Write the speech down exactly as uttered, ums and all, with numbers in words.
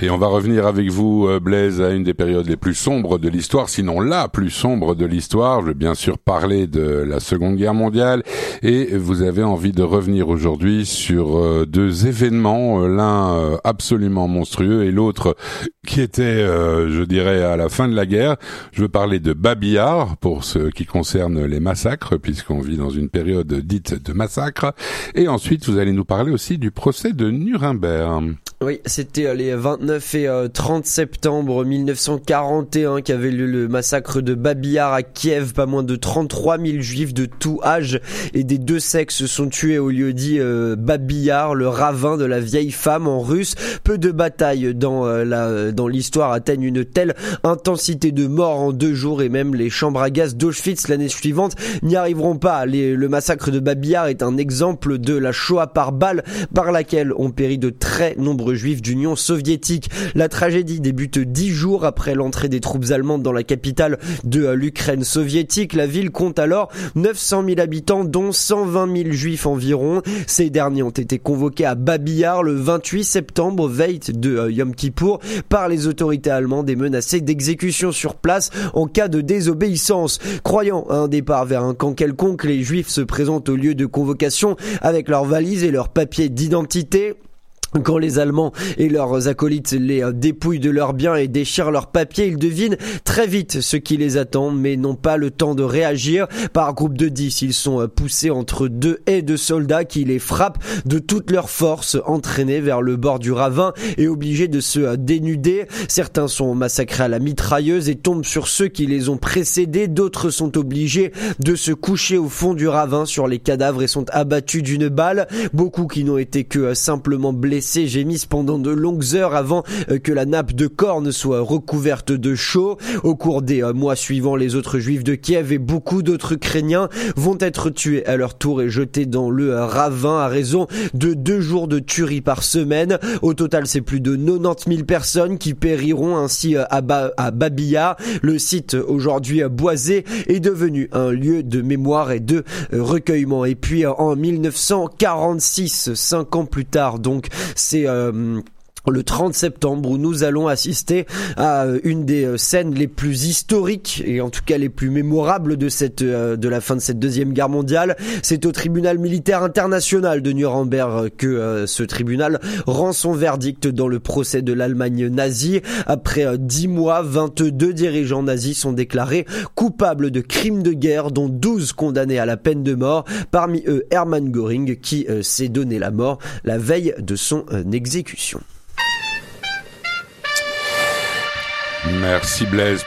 Et on va revenir avec vous, Blaise, à une des périodes les plus sombres de l'histoire, sinon la plus sombre de l'histoire. Je vais bien sûr parler de la Seconde Guerre mondiale, et vous avez envie de revenir aujourd'hui sur euh, deux événements, euh, l'un euh, absolument monstrueux et l'autre qui était, euh, je dirais, à la fin de la guerre. Je veux parler de Babi Yar, pour ce qui concerne les massacres, puisqu'on vit dans une période dite de massacre. Et ensuite, vous allez nous parler aussi du procès de Nuremberg. Oui, c'était les vingt-neuf et trente septembre mille neuf cent quarante et un qu'avait lieu le massacre de Babi Yar à Kiev. Pas moins de trente-trois mille juifs de tout âge et des deux sexes sont tués au lieu dit euh, Babi Yar, le ravin de la vieille femme en russe. Peu de batailles dans, euh, la, dans l'histoire atteignent une telle intensité de morts en deux jours, et même les chambres à gaz d'Auschwitz l'année suivante n'y arriveront pas. Les, le massacre de Babi Yar est un exemple de la Shoah par balle, par laquelle ont péri de très nombreux juifs d'Union soviétique. La tragédie débute dix jours après l'entrée des troupes allemandes dans la capitale de l'Ukraine soviétique. La ville compte alors neuf cent mille habitants, dont cent vingt mille juifs environ. Ces derniers ont été convoqués à Babi Yar le vingt-huit septembre, veille de Yom Kippour, par les autorités allemandes et menacés d'exécution sur place en cas de désobéissance. Croyant à un départ vers un camp quelconque, les juifs se présentent au lieu de convocation avec leurs valises et leurs papiers d'identité. Quand les Allemands et leurs acolytes les dépouillent de leurs biens et déchirent leurs papiers, ils devinent très vite ce qui les attend, mais n'ont pas le temps de réagir. Par groupe de dix, ils sont poussés entre deux haies de soldats qui les frappent de toute leur force, entraînés vers le bord du ravin et obligés de se dénuder. Certains sont massacrés à la mitrailleuse et tombent sur ceux qui les ont précédés. D'autres sont obligés de se coucher au fond du ravin sur les cadavres et sont abattus d'une balle. Beaucoup qui n'ont été que simplement blessés gémissent pendant de longues heures avant que la nappe de corps ne soit recouverte de chaux. Au cours des mois suivants, les autres juifs de Kiev et beaucoup d'autres Ukrainiens vont être tués à leur tour et jetés dans le ravin à raison de deux jours de tuerie par semaine. Au total, c'est plus de quatre-vingt-dix mille personnes qui périront ainsi à, ba- à Babi Yar. Le site, aujourd'hui boisé, est devenu un lieu de mémoire et de recueillement. Et puis en mille neuf cent quarante-six, cinq ans plus tard, donc, c'est euh, le trente septembre où nous allons assister à une des scènes les plus historiques et en tout cas les plus mémorables de cette de la fin de cette deuxième guerre mondiale. C'est au tribunal militaire international de Nuremberg que euh, ce tribunal rend son verdict dans le procès de l'Allemagne nazie. Après euh, dix mois, vingt-deux dirigeants nazis sont déclarés coupables de crimes de guerre, dont douze condamnés à la peine de mort. Parmi eux, Hermann Göring, qui euh, s'est donné la mort la veille de son euh, exécution. Merci Blaise.